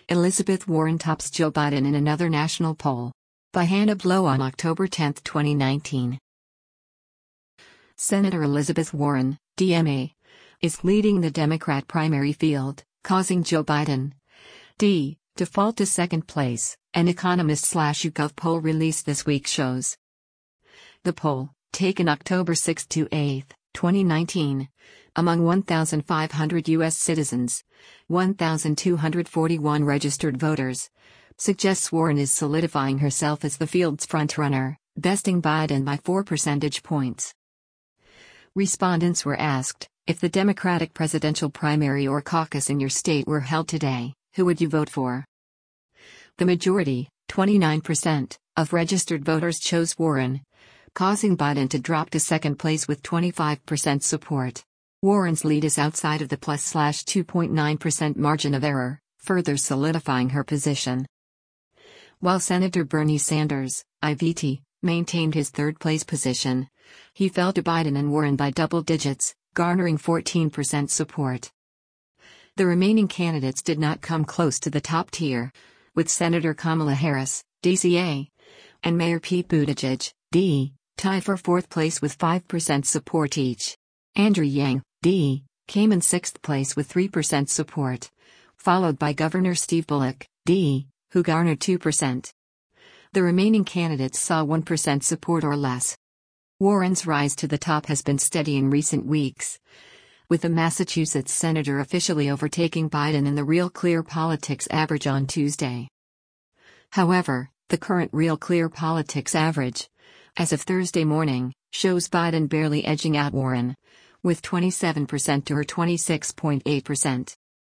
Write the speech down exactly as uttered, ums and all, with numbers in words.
Elizabeth Warren tops Joe Biden in another national poll. By Hannah Blow on October tenth, twenty nineteen. Senator Elizabeth Warren, D M A, is leading the Democrat primary field, causing Joe Biden, D, to fall to second place, an Economist/YouGov poll released this week shows. The poll, taken October sixth to eighth, twenty nineteen, among one thousand five hundred U S citizens, one thousand two hundred forty-one registered voters, suggests Warren is solidifying herself as the field's frontrunner, besting Biden by four percentage points. Respondents were asked, if the Democratic presidential primary or caucus in your state were held today, who would you vote for? The majority, twenty-nine percent, of registered voters chose Warren, causing Biden to drop to second place with twenty-five percent support. Warren's lead is outside of the plus two point nine percent margin of error, further solidifying her position. While Senator Bernie Sanders, I V T, maintained his third-place position, he fell to Biden and Warren by double digits, garnering fourteen percent support. The remaining candidates did not come close to the top tier, with Senator Kamala Harris, D C A, and Mayor Pete Buttigieg, D, tied for fourth place with five percent support each. Andrew Yang, D, came in sixth place with three percent support, followed by Governor Steve Bullock, D, who garnered two percent. The remaining candidates saw one percent support or less. Warren's rise to the top has been steady in recent weeks, with the Massachusetts senator officially overtaking Biden in the Real Clear Politics average on Tuesday. However, the current Real Clear Politics average, as of Thursday morning, shows Biden barely edging out Warren, with twenty-seven percent to her twenty-six point eight percent.